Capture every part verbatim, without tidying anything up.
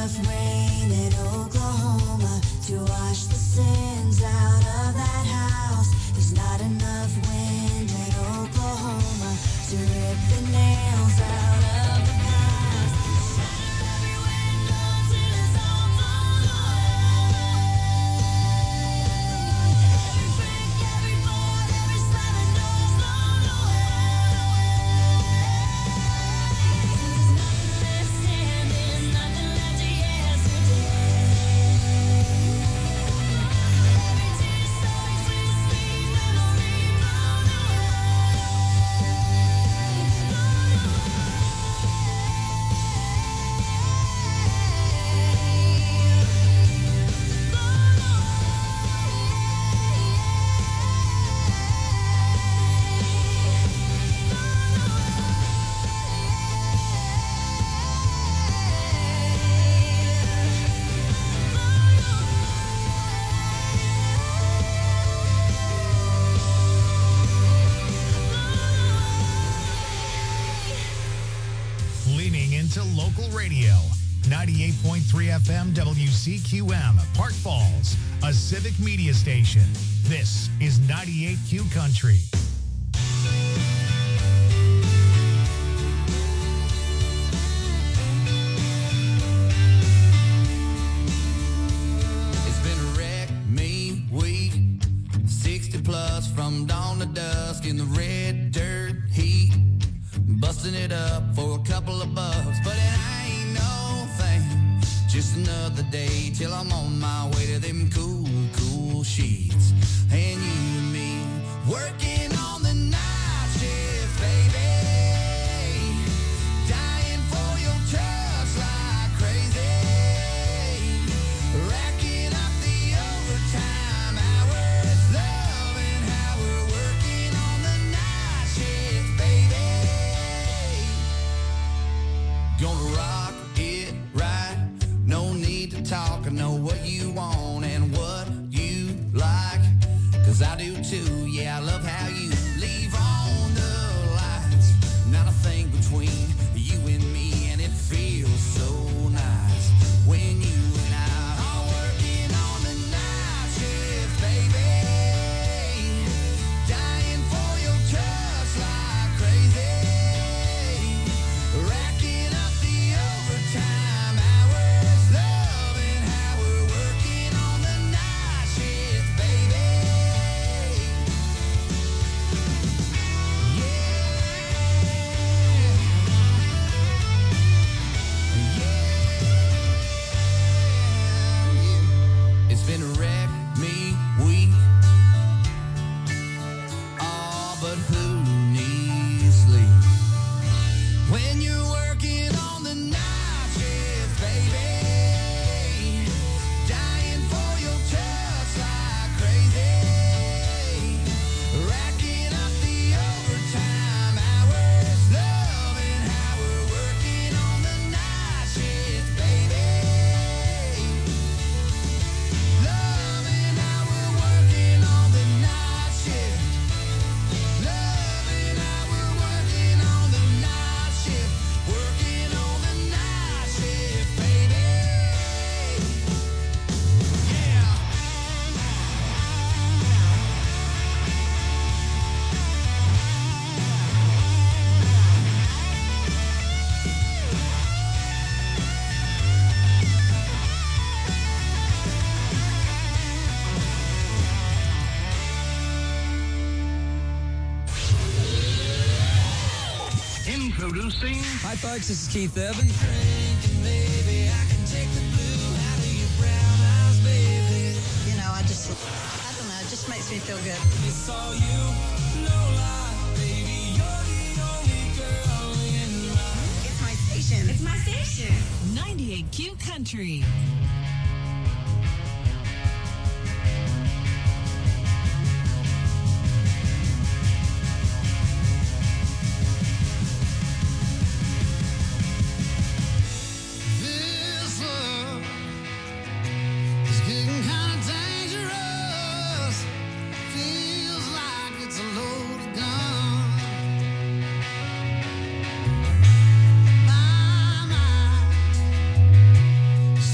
enough rain in Oklahoma to wash the sins out of that house. There's not enough wind in Oklahoma to rip the nails out of the past. Shatter every window till it's all blown away. Every brick, every board, every slamming door's blown away. There's nothing left standing, nothing left of yesterday. Every tear so sweet, sweet memory blown Leaning into local radio. ninety-eight point three F M W C Q M, Park Falls, a civic media station. This is ninety-eight Q Country. It's been a wreck, me, week, sixty plus from dawn to dusk in the red dirt heat, busting it up for a couple of bucks, but it ain't no thing, just another day till I'm on my way to them cool, cool sheets, and you and me working on the night shift, baby, dying for your trust like crazy, racking up the overtime hours, loving how we're working on the night shift, baby. Gonna rock it right, no need to talk, I know what you want and what you like, cause I do too, yeah, I love how you leave on the lights, not a thing between you and me, and it feels so nice when you and I are working on the night shift, baby, dying for your trust like crazy, racking up the overtime hours, loving how we're working on the night shift, baby. Yeah. It's been a wreck, me, week. Oh, but who needs sleep? When you're working on the night shift, baby, dying for your trust like crazy, racking up the overtime hours, loving how we're working on the night shift, baby, loving how we're working on the night shift, loving how we're working on the night shift, working on the night shift, baby. Yeah. Introducing. Hi, folks. This is Keith Urban. Drinking, baby, I can take the blue out of your brown eyes, baby. You know, I just, I don't know, it just makes me feel good. It's all you, no lie, baby. You're the only girl in my It's my station. It's my station. ninety-eight Q Country. This love is getting kind of dangerous. Feels like it's a loaded gun. My mind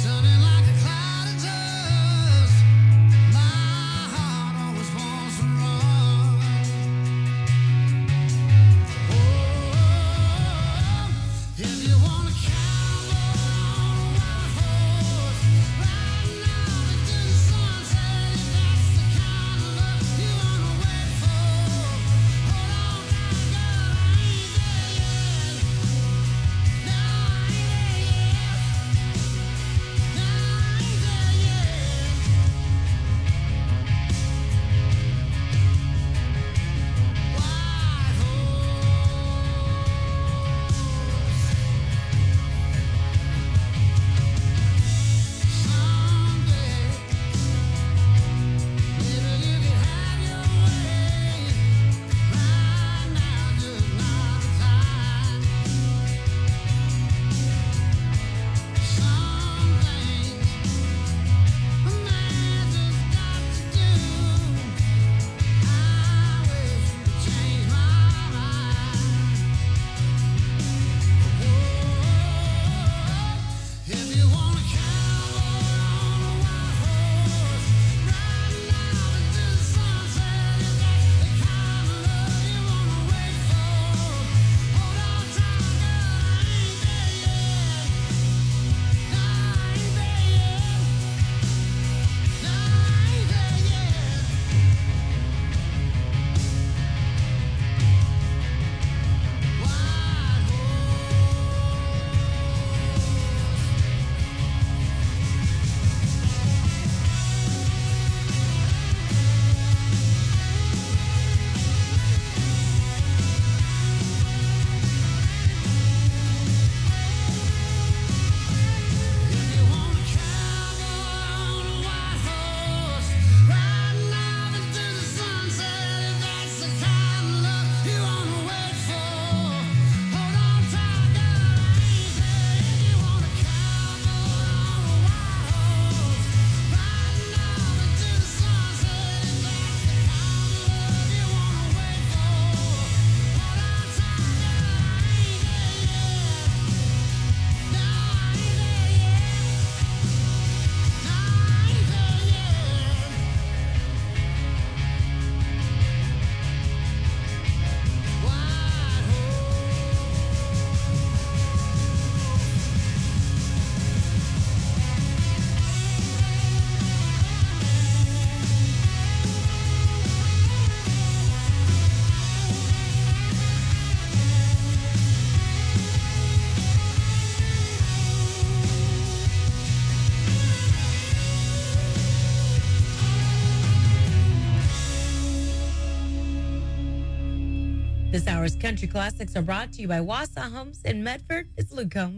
This hour's Country Classics are brought to you by Wausau Homes in Medford. It's Luke Combs.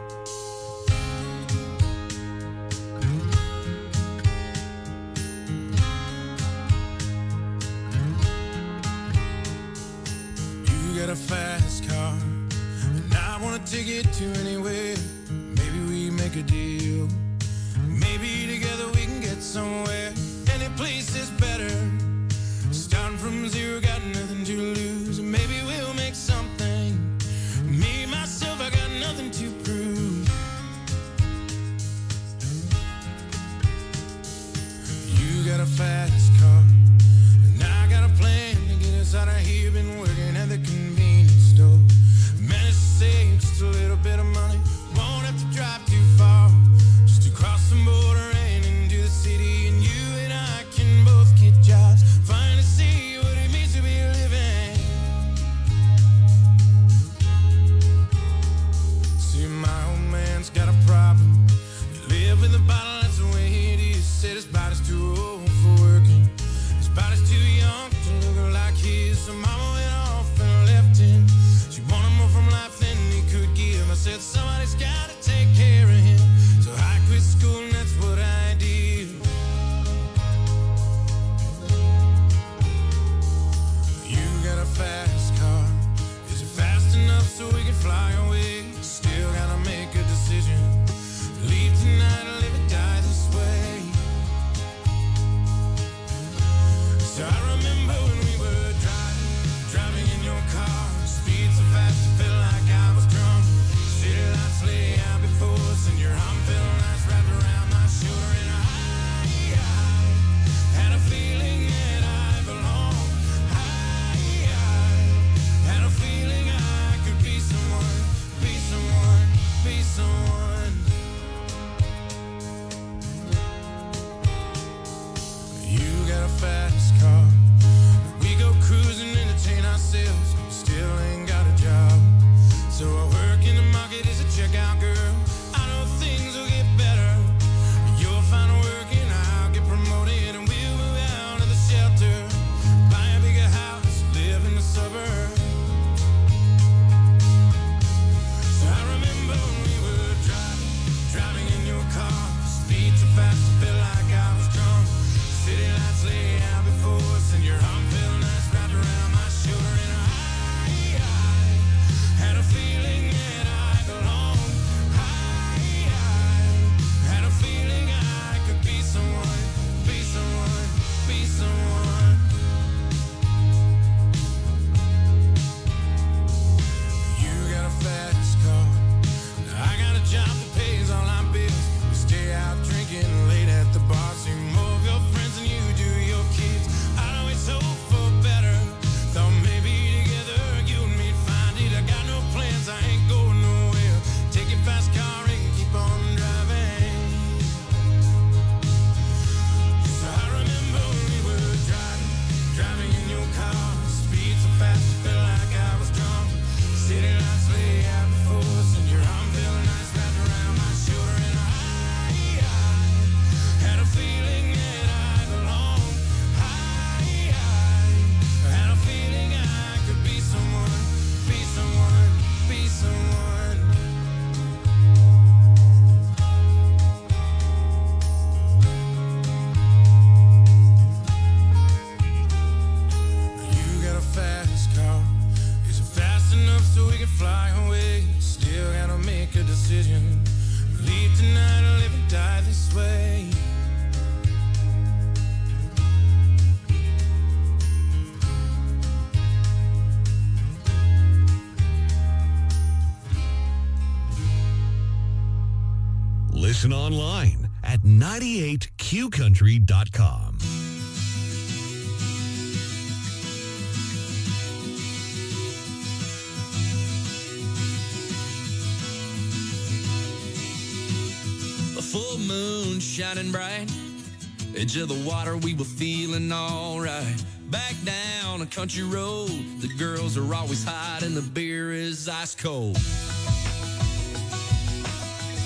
You got a fast car, and I want to take it to anywhere. Maybe we make a deal. Maybe together we can get somewhere. Any place is better. Starting from zero, got nothing to lose. Maybe we'll make something. Me, myself, I got nothing to prove. You got a fast car, and I got a plan to get us out of here. Been working at the convenience store. Managed to save just a little bit of money. Won't have to drive too far. Just to cross the border and into the city. And you and I can both get jobs. Finally see what it means to be living. See, my old man's got a problem. He live with a bottle, that's the way it is. Said his body's too old for working. His body's too young to look like his. So mama went off and left him. She wanted more from life than he could give. I said somebody's gotta take care of him. So I quit school and that's what I did. You got a fast car. Is it fast enough so we can fly away? Still gotta make a decision. Leave tonight or live or die this way. So I remember when we were driving, driving in your car. Speed so fast it felt like I was drunk. City lights lay out before us, and your arm felt nice wrapped around my shoulder. And I, I had a feeling that I belonged. I, I had a feeling I could be someone, be someone, be someone. You got a fast car. We go cruising, entertain ourselves. Still ain't got a job. So I work in the market as a checkout girl. I know things will get better. You'll find work and I'll get promoted. And we'll move out of the shelter. Buy a bigger house, live in the suburbs. So I remember when we were driving, driving in your car. Speed so fast it felt like I was drunk. City lights lay out before us, and your arm felt nice wrapped around my shoulder. And I, I had a feeling that I belonged. I, I had a feeling I could be someone, be someone, be someone. You got a fast car. I got a job that pays all our bills. We stay out drinking late at the bar. See more of your friends than you do your kids. I always hope for better. Thought maybe together you and me'd find it. I got no plans, I ain't going nowhere. Take your fast car and keep on driving. So I remember when we were driving, driving in your car. Speed so fast it felt like I was drunk. City lights lay out before us, and your arm felt nice wrapped around my shoulder. And I, I had a feeling that I belonged. I, I had a feeling I could be someone, be someone, be someone. You got a fast car. Is it fast enough so we can fly away? Still gotta make a decision. Leave tonight or live and die this way. Listen online at ninety-eight q country dot com. A full moon shining bright, edge of the water, we were feeling alright. Back down a country road, the girls are always hot and the beer is ice cold.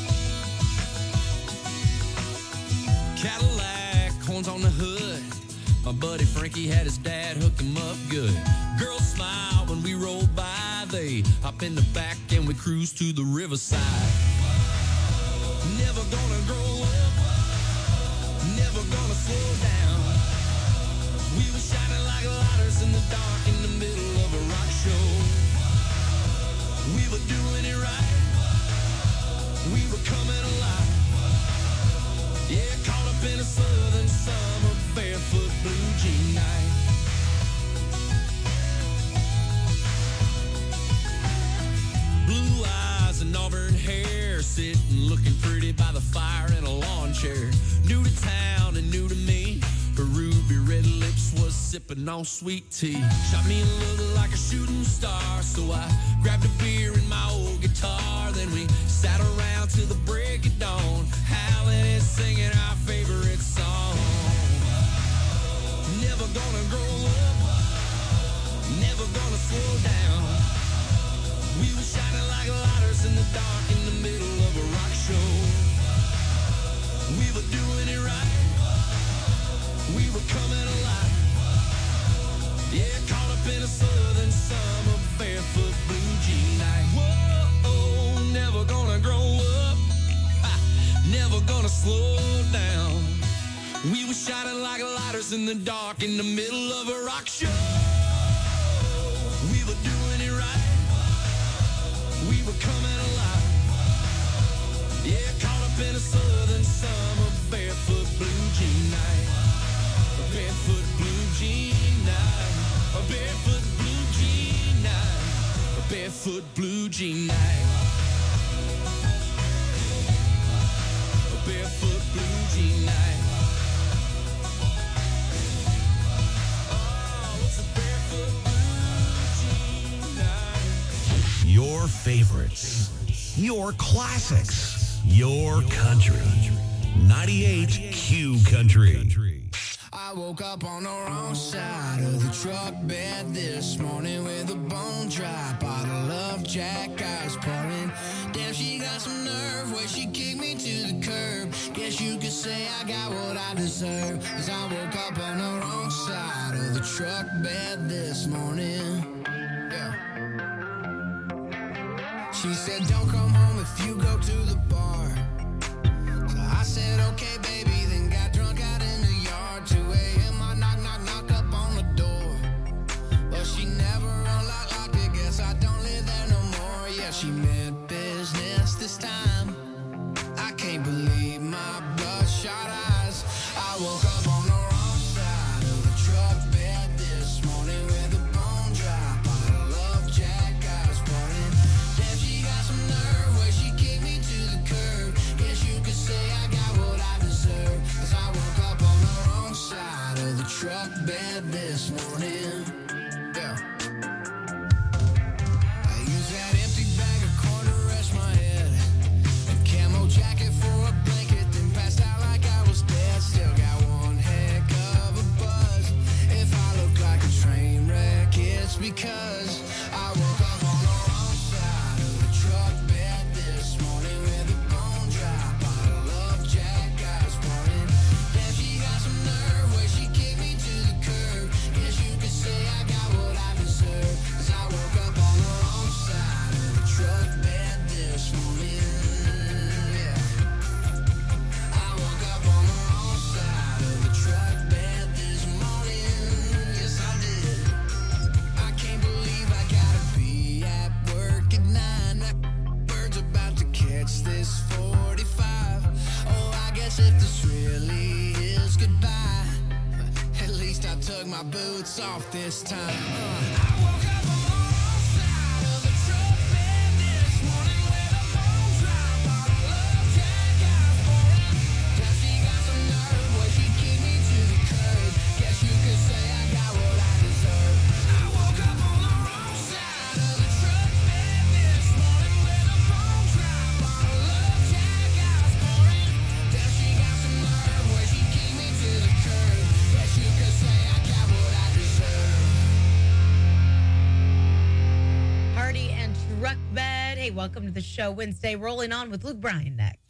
Cadillac, horns on the hood, My buddy Frankie had his dad hook him up good. Girls smile when we roll by. They hop in the back and we cruise to the riverside. Never gonna grow up, never gonna slow down. We were shining like lighters in the dark in the middle of a rock show. We were doing it right, we were coming alive. Yeah, caught up in a southern summer barefoot blue jean night. Blue eyes and auburn hair, sitting looking pretty by the fire in a lawn chair. New to town and new to me, her ruby red lips was sipping on sweet tea. Shot me a look like a shooting star, so I grabbed a beer and my old guitar. Then we sat around till the break of dawn, howling and singing our favorite song. Never gonna grow up, never gonna slow down. We were shining like lighters in the dark in the middle of a rock show. We were doing it right, we were coming alive. Yeah, caught up in a southern summer barefoot blue jean night. Whoa, never gonna grow up, ha, never gonna slow down. We were shining like lighters in the dark in the middle of a rock show. We were doing it right, we were coming alive. Yeah, caught up in a southern summer barefoot blue jean night. A barefoot blue jean night. A barefoot blue jean night. A barefoot blue jean night. A barefoot blue jean night. Oh, it's a barefoot blue jean night. Your favorites, your classics, your country. ninety-eight Q Country. I woke up on the wrong side of the truck bed this morning with a bone dry bottle of Jack Ice pouring. Damn, she got some nerve where she kicked me to the curb. Guess you could say I got what I deserve, 'cause I woke up on the wrong side of the truck bed this morning. Yeah. She said, don't come home if you go to the bar. So I said, okay, baby, then got drunk out in the yard. two a.m. I knock, knock, knock up on the door. But she never unlocked, locked it. Guess I don't live there no more. Yeah, she meant business this time. I can't believe my bloodshot eyes. I woke up on the wrong side of the truck bed this morning with a bone dry bottle of Jack Ice pouring. Damn, she got some nerve where she kicked me to the curb. Guess you could say I got what I deserve, 'cause I woke up on the wrong side of the truck bed this morning. Yeah. I used that empty bag of corn to rest my head, a camo jacket for a blanket, then passed out like I was dead. Still got one heck of a buzz. If I look like a train wreck, it's because I woke up on the wrong side of the truck bed this morning with a bone dry bottle of Jack Ice pouring. Damn, she got some nerve where she kicked me to the curb. Guess you could say I got what I deserve, 'cause I woke up on the wrong side of the truck bed this morning. Yeah. I woke up on the wrong side of the truck bed this morning. Yes, I did. I can't believe I gotta be at work at nine. That bird's about to catch this forty-five. Oh, I guess if this really is goodbye, at least I took my boots off this time. Uh, I woke up on the wrong side of the truck bed this morning with a bone dry bottle of Jack Ice pouring. Damn, she got some nerve where she kicked me to the curb. Guess you could say I got what I deserve. I woke up on the wrong side of the truck bed this morning with a bone dry bottle of Jack Ice pouring. Damn, she got some nerve where she kicked me to the curb. Guess you could say I got what I deserve. Party and Truck Bed. Hey, welcome to the show Wednesday. Rolling on with Luke Bryan next.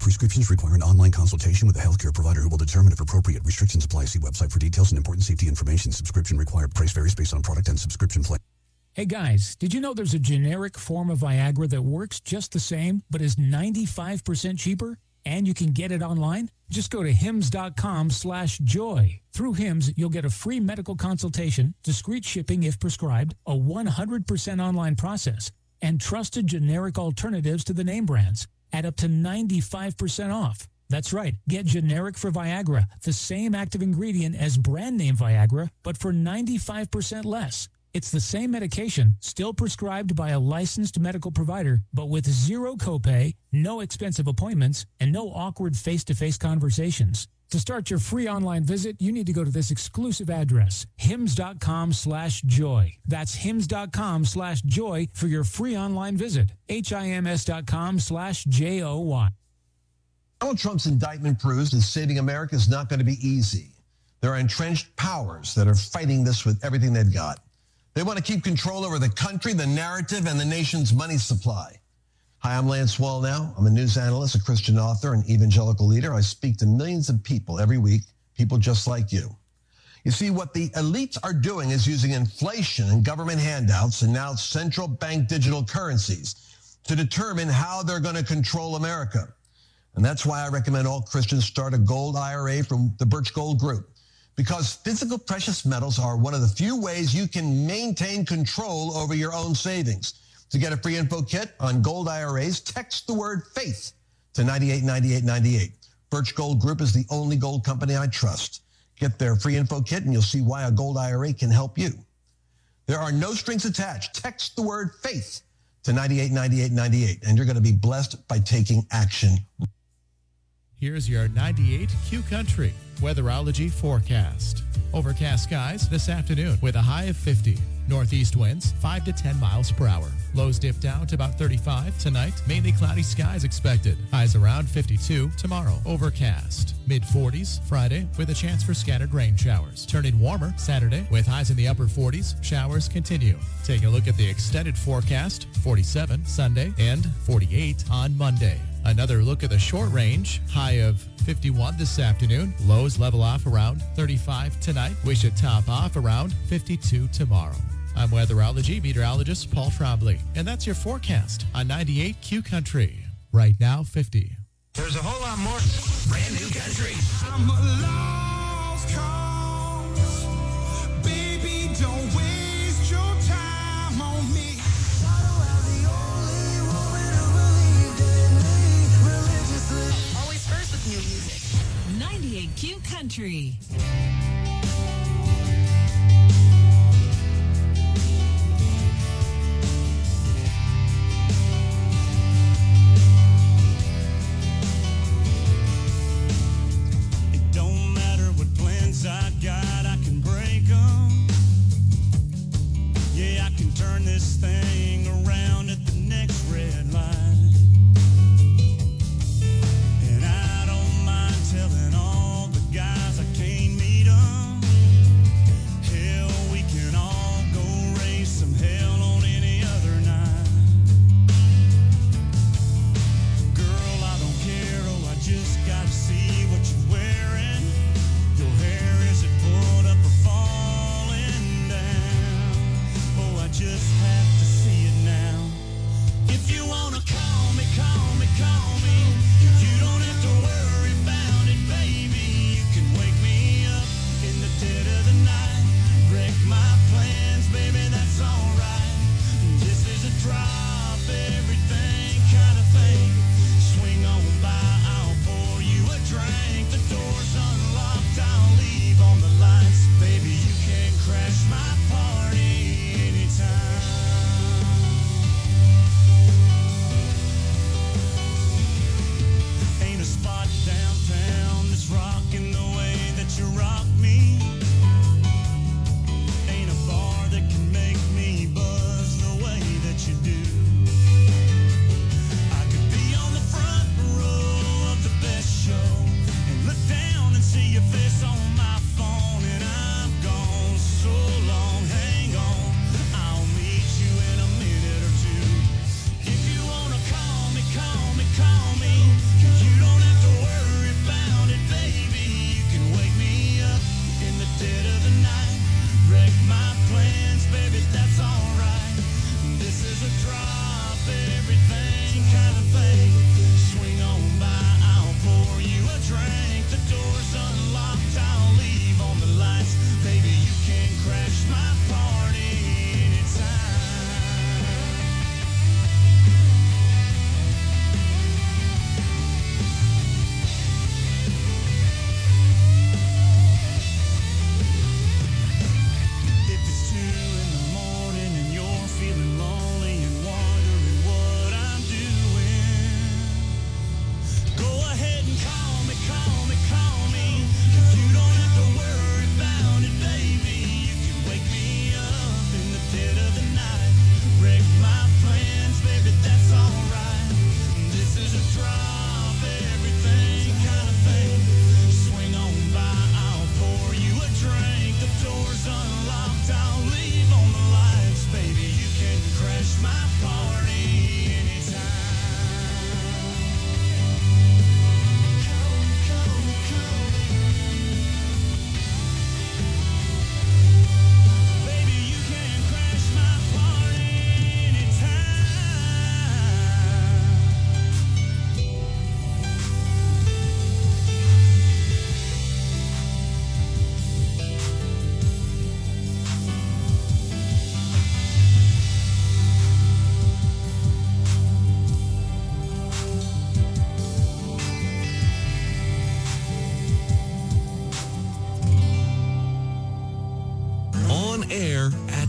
Prescriptions require an online consultation with a healthcare provider who will determine if appropriate. Restrictions apply. See website for details and important safety information. Subscription required. Price varies based on product and subscription plan. Hey guys, did you know there's a generic form of Viagra that works just the same, but is ninety-five percent cheaper? And you can get it online? Just go to hims.com slash joy. Through Hims, you'll get a free medical consultation, discreet shipping if prescribed, a one hundred percent online process, and trusted generic alternatives to the name brands at up to ninety-five percent off. That's right. Get generic for Viagra, the same active ingredient as brand name Viagra, but for ninety-five percent less. It's the same medication, still prescribed by a licensed medical provider, but with zero copay, no expensive appointments, and no awkward face-to-face conversations. To start your free online visit, you need to go to this exclusive address, hims.com slash joy. That's hims.com slash joy for your free online visit. H-I-M-S.com slash J-O-Y. Donald Trump's indictment proves that saving America is not going to be easy. There are entrenched powers that are fighting this with everything they've got. They want to keep control over the country, the narrative, and the nation's money supply. Hi, I'm Lance Wallnau. I'm a news analyst, a Christian author, and evangelical leader. I speak to millions of people every week, people just like you. You see, what the elites are doing is using inflation and government handouts and now central bank digital currencies to determine how they're going to control America. And that's why I recommend all Christians start a gold I R A from the Birch Gold Group. Because physical precious metals are one of the few ways you can maintain control over your own savings. To get a free info kit on gold I R As, text the word faith to ninety-eight ninety-eight ninety-eight. Birch Gold Group is the only gold company I trust. Get their free info kit and you'll see why a gold I R A can help you. There are no strings attached. Text the word faith to ninety-eight ninety-eight ninety-eight and you're going to be blessed by taking action. Here's your ninety-eight Q Country weatherology forecast. Overcast skies this afternoon with a high of fifty. Northeast winds five to ten miles per hour. Lows dip down to about thirty-five tonight. Mainly cloudy skies expected. Highs around fifty-two tomorrow. Overcast. mid forties Friday with a chance for scattered rain showers. Turning warmer Saturday with highs in the upper forties. Showers continue. Taking a look at the extended forecast. forty-seven Sunday and forty-eight on Monday. Another look at the short range. High of fifty-one this afternoon. Lows level off around thirty-five tonight. We should top off around fifty-two tomorrow. I'm weatherology meteorologist Paul Trombley, and that's your forecast on ninety-eight Q Country. Right now, fifty. There's a whole lot more brand new country. I'm a lost cause. Baby, don't waste your time on me. Always first with new music. ninety-eight Q Country. It don't matter what plans I got, I can break them. Yeah, I can turn this thing around at the next red light. And I don't mind telling all the guys I can't meet them. Hell, we can all go raise some hell on any other night. Girl, I don't care, oh, I just gotta see what you're wearing. Your hair, is it pulled up or falling down? Oh, I just have to see it now. If you wanna call me, call me, call me. You don't have to worry about it, baby. You can wake me up in the dead of the night. Wreck my plans, baby, that's alright. This is a drop everything kind of thing. Swing on by, I'll pour you a drink.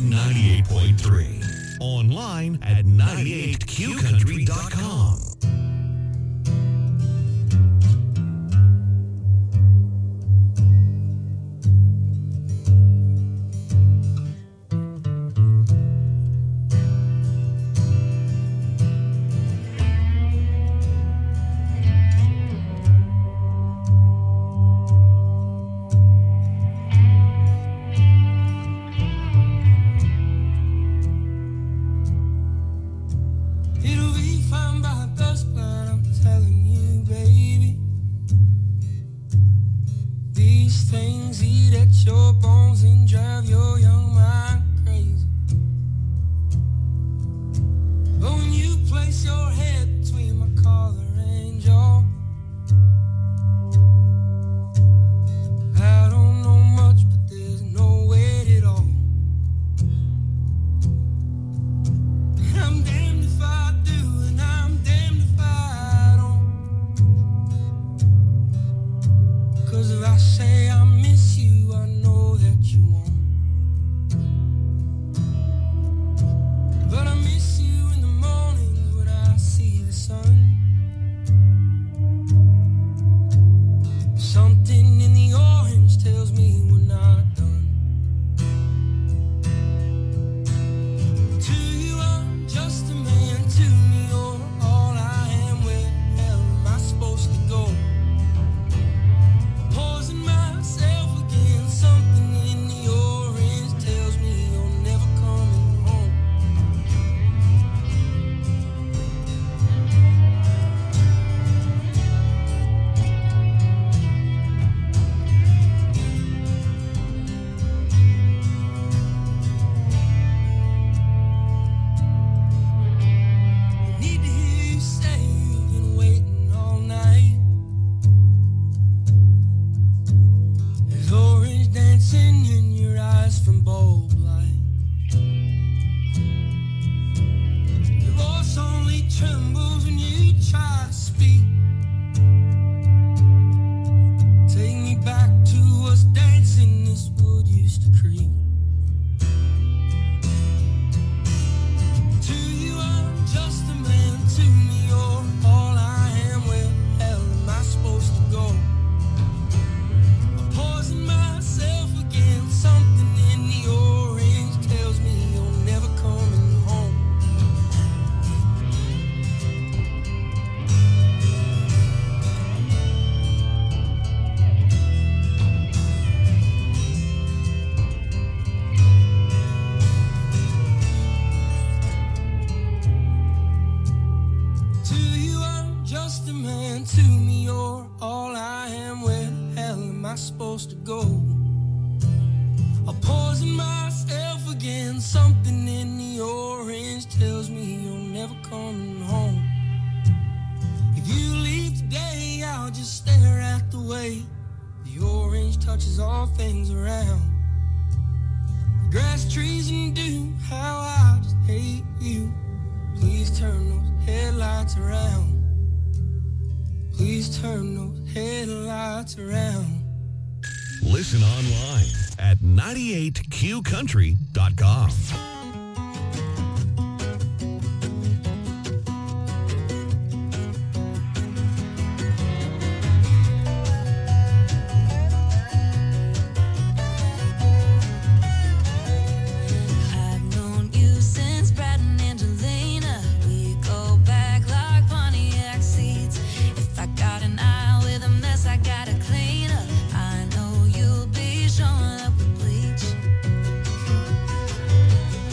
ninety-eight point three. Online at ninety-eight q country dot com. It'll be fine by dusk, but I'm telling you, baby. These things eat at your bones and drive your young mind crazy. But when you place your head between my collar and jaw, I don't know much, but there's no weight at all. And I'm damned if I do, and I'm damned if I don't. 'Cause if I say I miss you, I know that you won't. But I miss you in the mornings when I see the sun. Something in the orange tells me we're not done. To you, I'm just a man. To me, you're all I am. Where the hell am I supposed to go? Opposing myself against something in the orange tells me you're never coming home. Need to hear you say you've been waiting all night. There's orange dancing in your eyes from bulb light. Your voice only trembles when you try to speak. Take me back to us dancing this wood used to creep. To you, I'm just a man. To me, you're all I am. Where the hell am I supposed to go? Opposing myself against something in the orange tells me you're never coming home. To you, I'm just a man. To me, you're all I am. Where the hell am I supposed to go? Opposing myself against something in the orange tells me you're never coming home. If you leave today, I'll just stare at the way the orange touches all things around. The grass, trees, and dew, how I just hate you. Please turn those headlights around. Please turn those headlights around. Listen online at ninety-eight q country dot com. I've known you since Brad and Angelina. We go back like Pontiac seats. If I got an eye with a mess, I gotta clean up. I know you'll be showing up with bleach.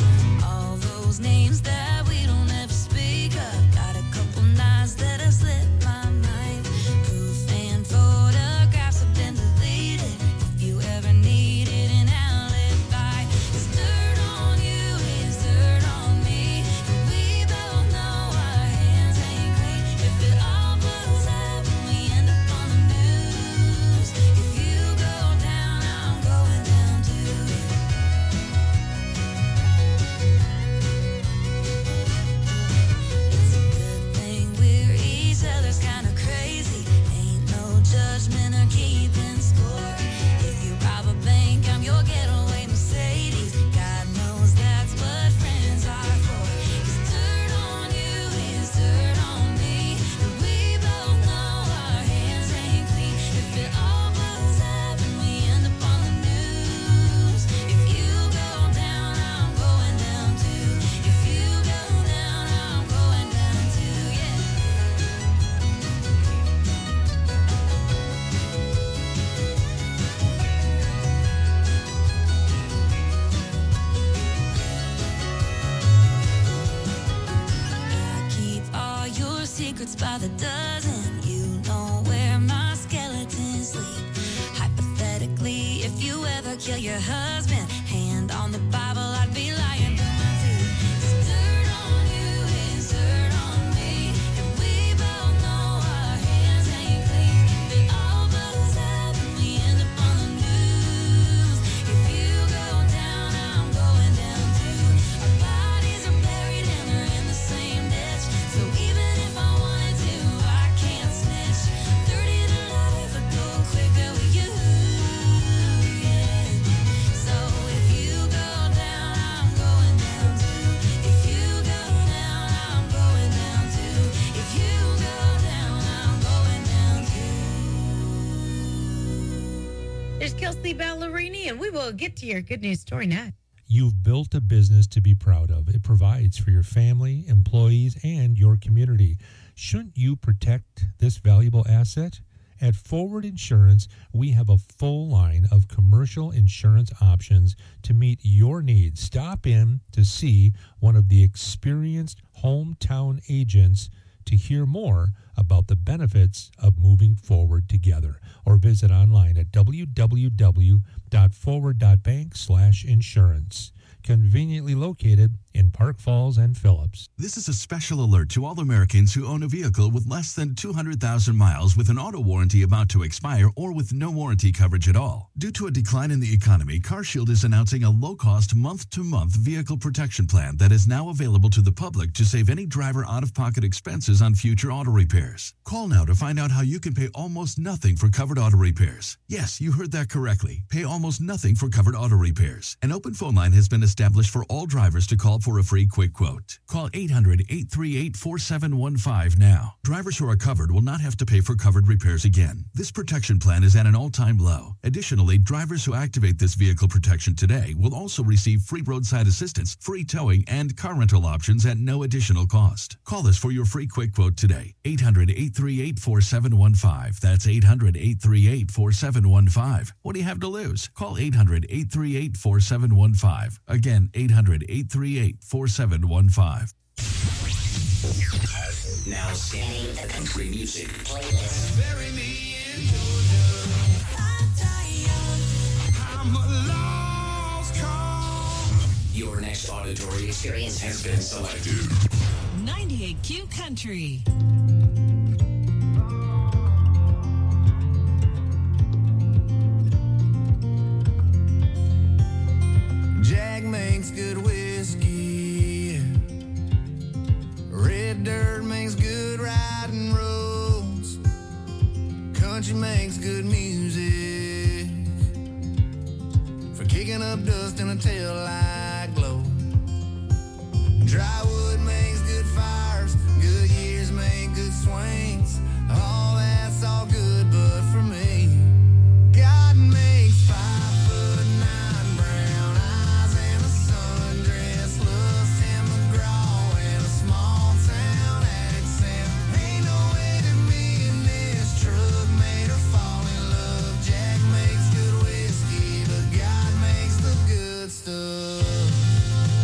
by the dozen. You know where my skeletons sleep. Hypothetically, if you ever kill your husband, hand on the Bible, I'd be lying to my teeth. It's dirt on you, it's dirt on me, and we both know our hands ain't clean. If it all goes up and we end up on the news, if you go down, I'm going down too. Our bodies are buried and they're in the same ditch, so even if I wanted to, I can't snitch. thirty to life would go quicker with you, yeah. So if you go down, I'm going down too. If you go down, I'm going down too. If you go down, I'm going down too. There's Kelsey Ballerini, and we will get to your good news story now. You've built a business to be proud of. It provides for your family, employees, and your community. Shouldn't you protect this valuable asset? At Forward Insurance, we have a full line of commercial insurance options to meet your needs. Stop in to see one of the experienced hometown agents to hear more about the benefits of moving forward together, or visit online at w w w dot forward dot bank slash insurance. Conveniently located in Park Falls and Phillips. This is a special alert to all Americans who own a vehicle with less than two hundred thousand miles with an auto warranty about to expire or with no warranty coverage at all. Due to a decline in the economy, CarShield is announcing a low-cost month-to-month vehicle protection plan that is now available to the public to save any driver out-of-pocket expenses on future auto repairs. Call now to find out how you can pay almost nothing for covered auto repairs. Yes, you heard that correctly. Pay almost nothing for covered auto repairs. An open phone line has been established for all drivers to call for a free quick quote. Call eight hundred, eight three eight, four seven one five now. Drivers who are covered will not have to pay for covered repairs again. This protection plan is at an all-time low. Additionally, drivers who activate this vehicle protection today will also receive free roadside assistance, free towing, and car rental options at no additional cost. Call us for your free quick quote today. eight hundred, eight three eight, four seven one five. That's eight hundred, eight three eight, four seven one five. What do you have to lose? Call eight hundred, eight three eight, four seven one five. Again, eight hundred, eight three eight, four seven one five. Now scanning the country music playlist. Bury me in Georgia. I'm a lost cause. Your next auditory experience has been selected. ninety-eight Q Country. Jack makes good whiskey. Red dirt makes good riding roads. Country makes good music for kicking up dust in a tail-light glow. Dry wood makes good fires. Good years make good swings. All that's all good, but for me, God makes five foot nine brown eyes and a sundress lust and McGraw and a small town accent. Ain't no way to me in this truck made her fall in love. Jack makes good whiskey, but God makes the good stuff.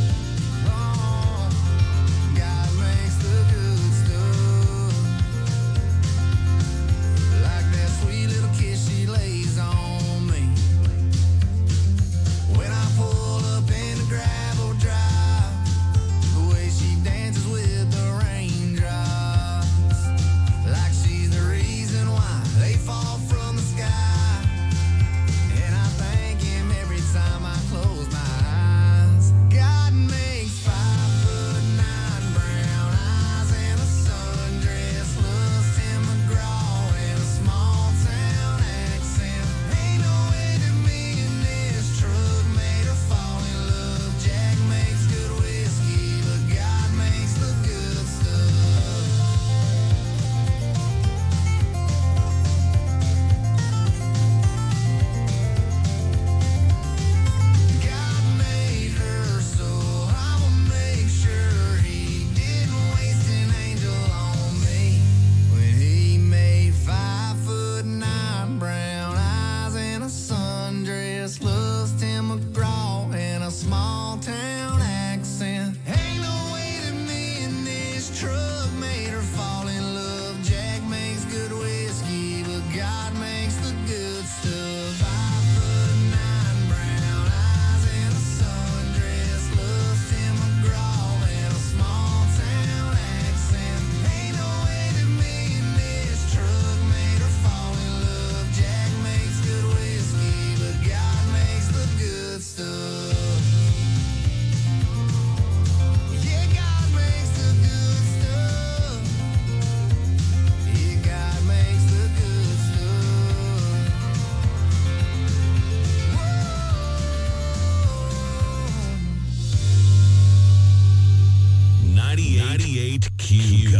Oh, God makes the good stuff.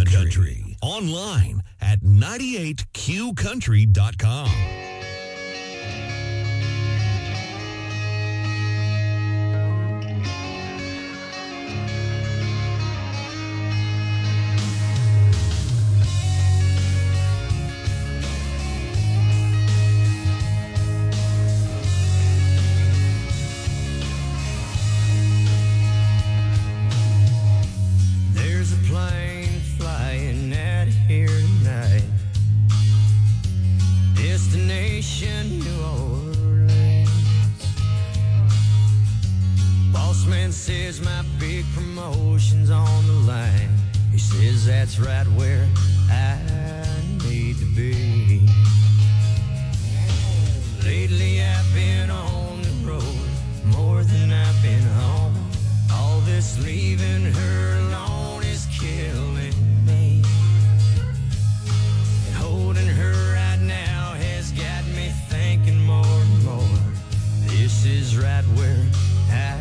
Country. Online at ninety-eight Q country dot com. Says my big promotion's on the line. He says that's right where I need to be. Lately I've been on the road more than I've been home. All this leaving her alone is killing me. And holding her right now has got me thinking more and more. This is right where I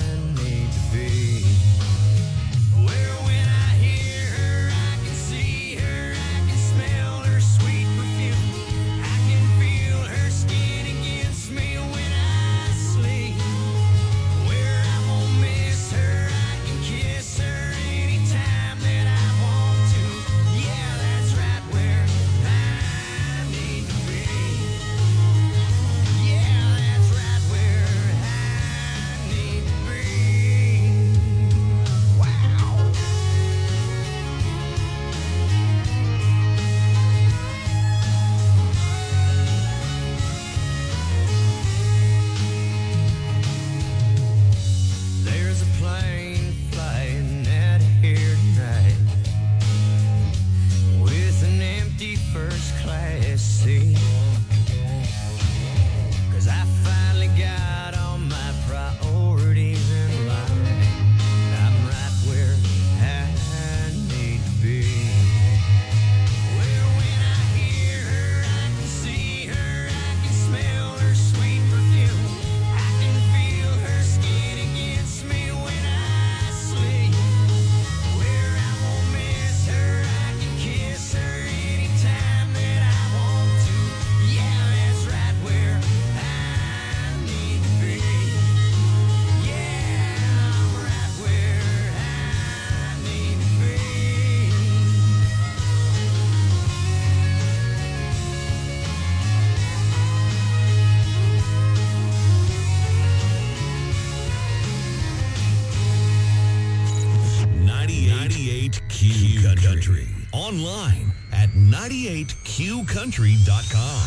online at ninety-eight Q country dot com.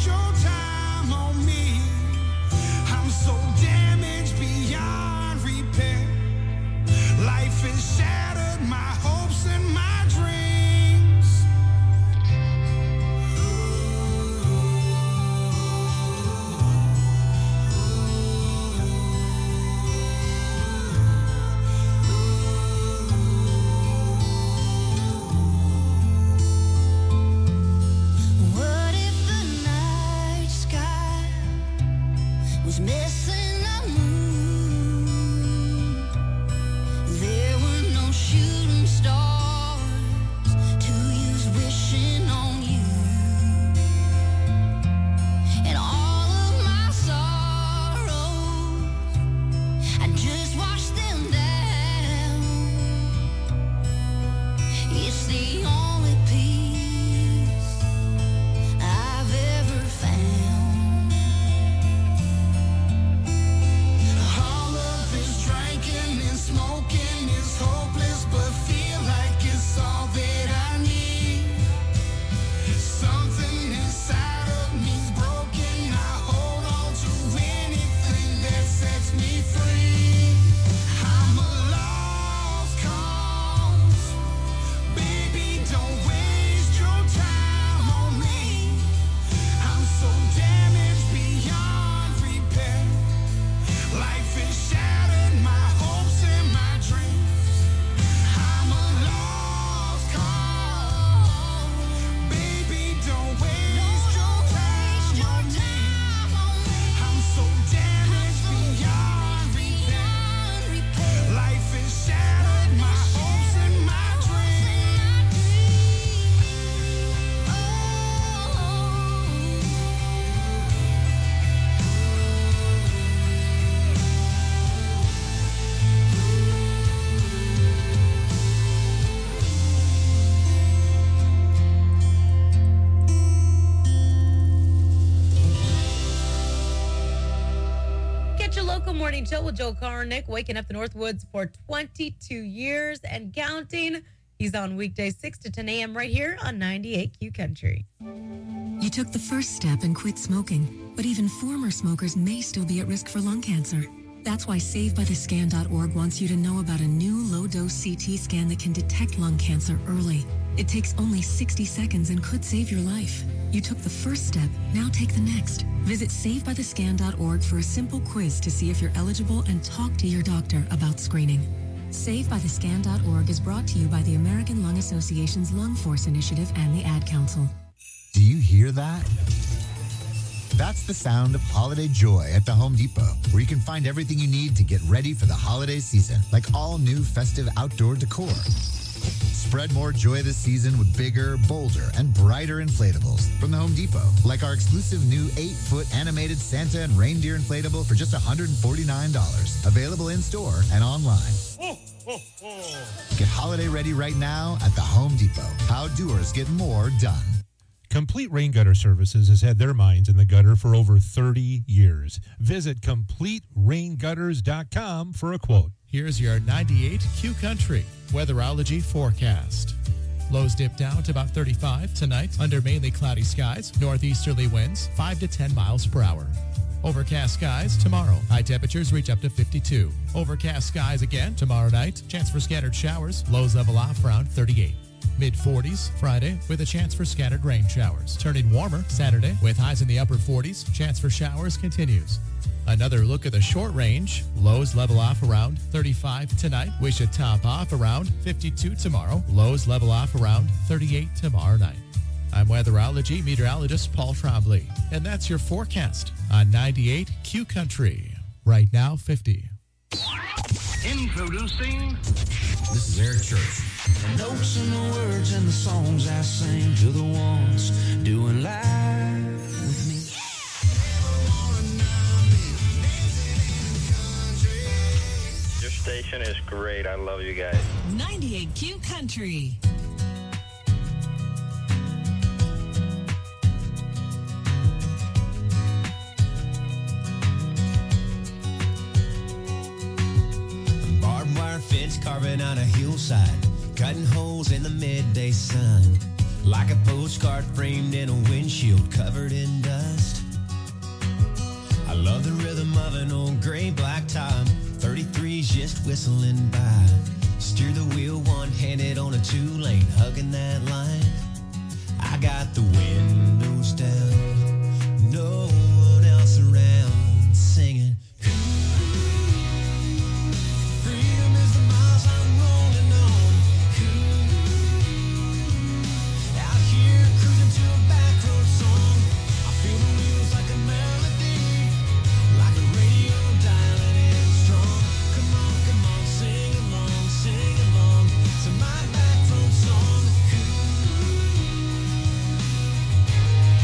So damaged beyond repair. Local Morning Show with Joel Karnick, waking up the Northwoods for twenty-two years and counting. He's on weekdays six to ten a.m. right here on ninety-eight Q Country. You took the first step and quit smoking, but even former smokers may still be at risk for lung cancer. That's why save by the scan dot org wants you to know about a new low-dose C T scan that can detect lung cancer early. It takes only sixty seconds and could save your life. You took the first step, now take the next. Visit save by the scan dot org for a simple quiz to see if you're eligible and talk to your doctor about screening. save by the scan dot org is brought to you by the American Lung Association's Lung Force Initiative and the Ad Council. Do you hear that? That's the sound of holiday joy at the Home Depot, where you can find everything you need to get ready for the holiday season, like all new festive outdoor decor. Spread more joy this season with bigger, bolder, and brighter inflatables from the Home Depot, like our exclusive new eight-foot animated Santa and reindeer inflatable for just one hundred forty-nine dollars. Available in-store and online. Get holiday ready right now at the Home Depot. How doers get more done. Complete Rain Gutter Services has had their minds in the gutter for over thirty years. Visit complete rain gutters dot com for a quote. Here's your ninety-eight Q Country weatherology forecast. Lows dip down to about thirty-five tonight under mainly cloudy skies. Northeasterly winds five to ten miles per hour. Overcast skies tomorrow. High temperatures reach up to fifty-two. Overcast skies again tomorrow night. Chance for scattered showers. Lows level off around thirty-eight. mid forties Friday with a chance for scattered rain showers. Turning warmer Saturday with highs in the upper forties. Chance for showers continues. Another look at the short range. Lows level off around thirty-five tonight. We should top off around fifty-two tomorrow. Lows level off around thirty-eight tomorrow night. I'm weatherology meteorologist Paul Trombley, and that's your forecast on ninety-eight Q Country. Right now, fifty. Introducing. This is Eric Church. The notes and the words and the songs I sing to the ones doing live with me. Your station is great. I love you guys. ninety-eight Q Country. Barbed wire fence carving on a hillside, cutting holes in the midday sun, like a postcard framed in a windshield covered in dust. I love the rhythm of an old gray black top, thirty-threes just whistling by. Steer the wheel one-handed on a two-lane, hugging that line. I got the windows down, no one else around, singing. Freedom is the miles I'm rolling on. Out here cruising to a back road song. I feel the wheels like a melody, like a radio dialing in strong. Come on, come on, sing along, sing along to my back road song.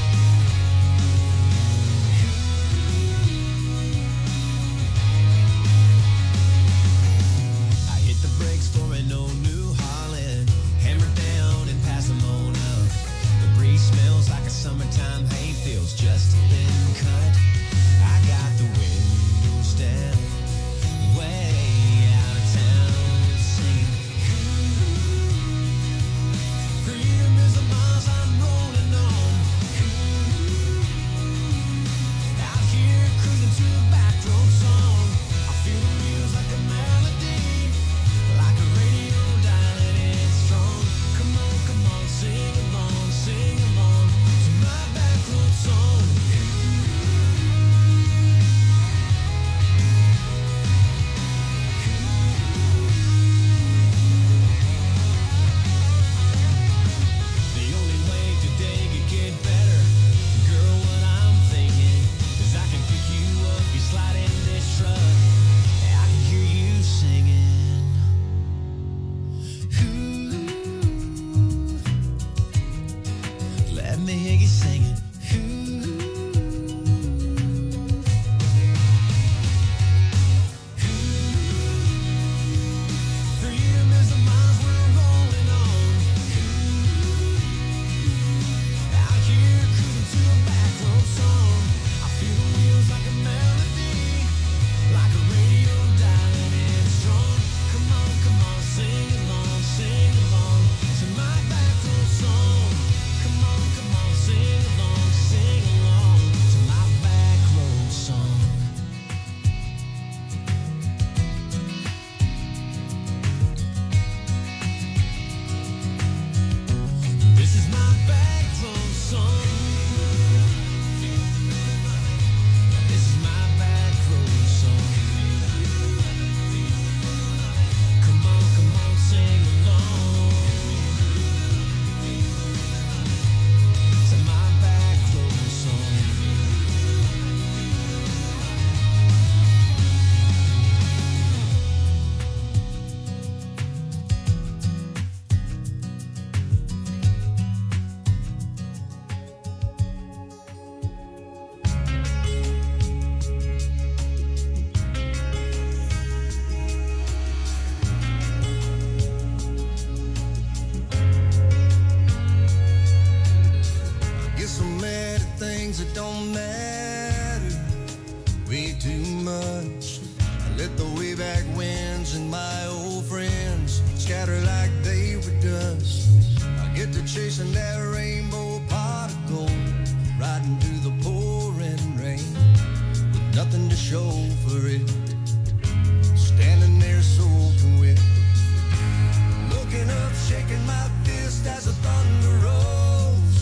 things that don't matter way too much. I let the way back winds and my old friends scatter like they were dust. I get to chasing that rainbow pot of gold, riding through the pouring rain with nothing to show for it, standing there soaking wet, looking up, shaking my fist as the thunder rolls.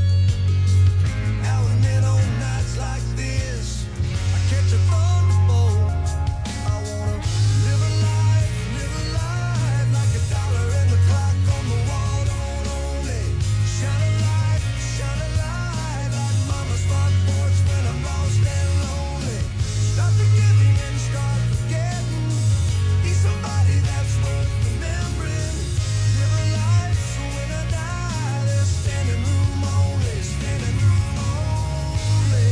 Now and then on nights like this, I catch a thunderbolt. I wanna live a life, live a life like a dollar and the clock on the wall don't only shine a light, shine a light like mama's front porch when I'm lost and lonely. Stop the giving and start forgetting. Be somebody that's worth remembering. Live a life so when I die, there's standing room only, standing room only.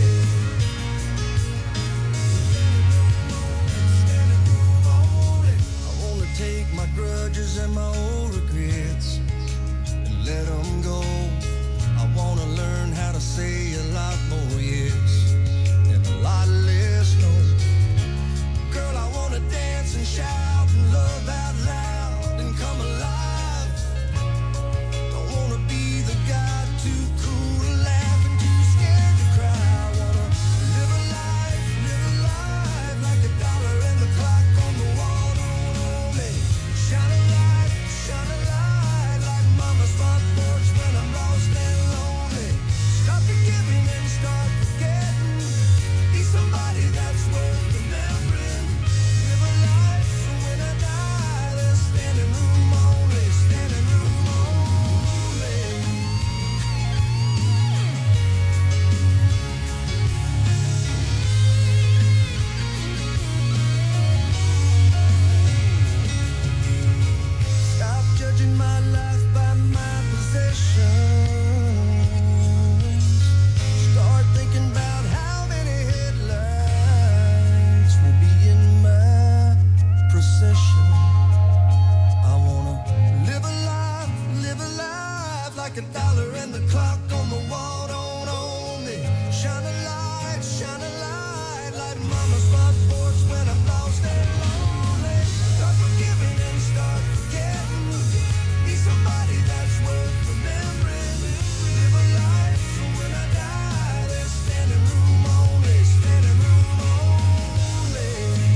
Standing room only. I wanna take my grudges and my old regrets and let them go. I wanna learn how to say a lot more yes and a lot less no. Girl, I wanna dance and shout and love out loud and come alive. Don't wanna be the guy too cool to laugh and too scared to cry. I wanna live a life, live a life like a dollar and the clock on the wall don't only shine a light, shine a light like mama's front porch when I'm lost and lonely. Stop the giving and start forgetting. Be somebody that's worth remembering. Live a life so when I die, there's standing room only, standing room only. Stop judging my life by my possessions. Start thinking about how many headlights will be in my procession. I wanna live a life, live a life like a dollar and the clock on the wall don't only shine a light, shine a light like mama's front porch when I'm lost and lonely. Start forgiving and start forgetting. Be somebody that's worth remembering. Live a life so when I die, there's standing room only, standing room only.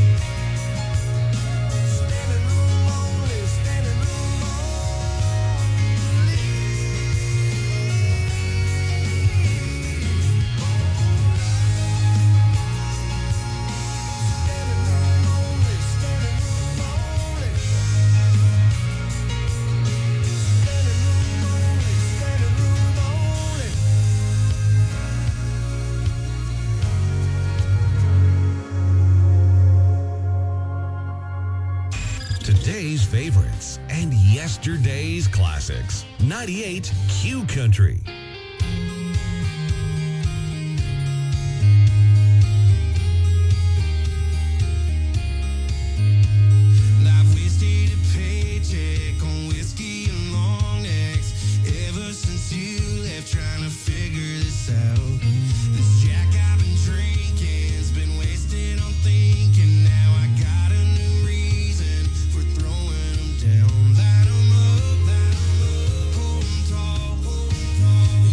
Standing room only, standing room only. Standing room only, standing room only. Standing room only, standing room only. Today's favorites and yesterday's classics. ninety-eight Q Country. Life wasted a paycheck on whiskey and long necks. Ever since you left, trying to figure this out. This Jack I've been drinking's been wasted on thinking. Now I got a new reason for throwing them down. Light 'em up, light 'em up, hold 'em tall, hold 'em tall.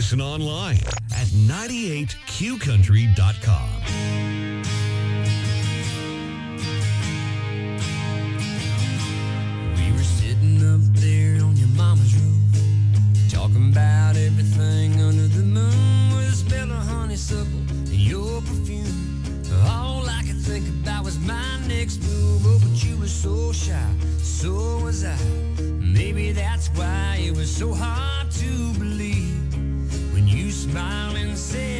Listen online at ninety-eight q country dot com. We were sitting up there on your mama's roof, talking about everything under the moon with a smell of honeysuckle and your perfume. All I could think about was my next move. Oh, but you were so shy, so was I. Maybe that's why it was so hard to believe when you smiled and said